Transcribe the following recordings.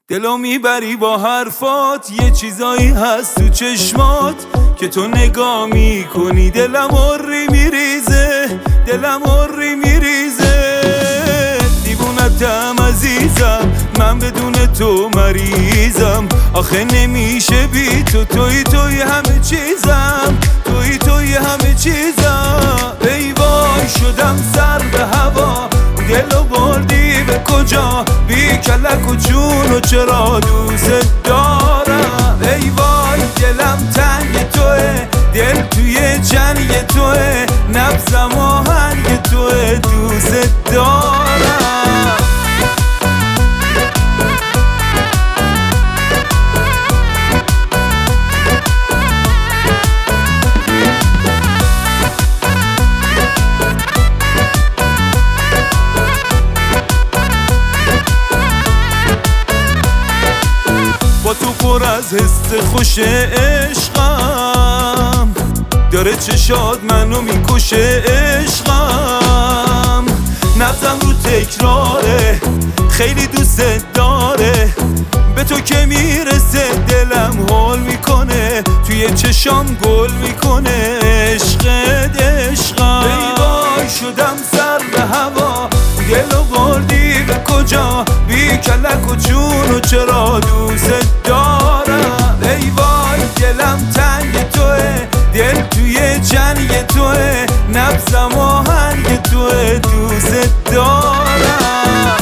دلو میبری با حرفات، یه چیزایی هست تو چشمات که تو نگاه میکنی دلم ری میریزه، دلم ری میریزه. دیوونتم عزیزم، من بدون تو مریضم، آخه نمیشه بی تو، توی همه چیزم، توی همه چیزم. ای وای شدم سر به هوا، دلو بردی به کجا، بی کلک و جون و چرا دوست دارم. ای وای دلم تنگ توه، دل توی جنگ توه، نبضم آهنگ توه، دوست دارم. با تو پر از حس خوش عشقم، داره چشات منو میکشه عشقم. نبضم رو تکراره، خیلی دوست داره، به تو که میرسه دلم هول میکنه، توی چشام گل میکنه عشقت عشقم. ای وای شدم سر به هوا، دلو بردی به کجا، بی کلک و جون و چرا دوست دارم. ای وای دلم تنگ توه، دل توی جنگ توه، نبضم آهنگ توه، دوست دارم.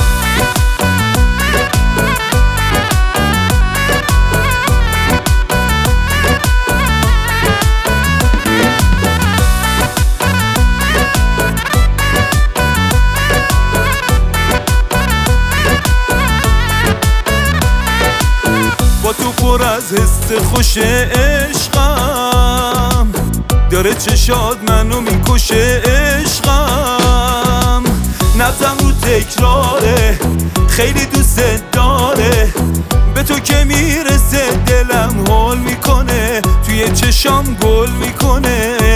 تو پر از حس خوش عشقم، داره چشات منو میکشه عشقم. نبضم رو تکراره، خیلی دوست داره، به تو که میرسه دلم هول میکنه، توی چشام گل میکنه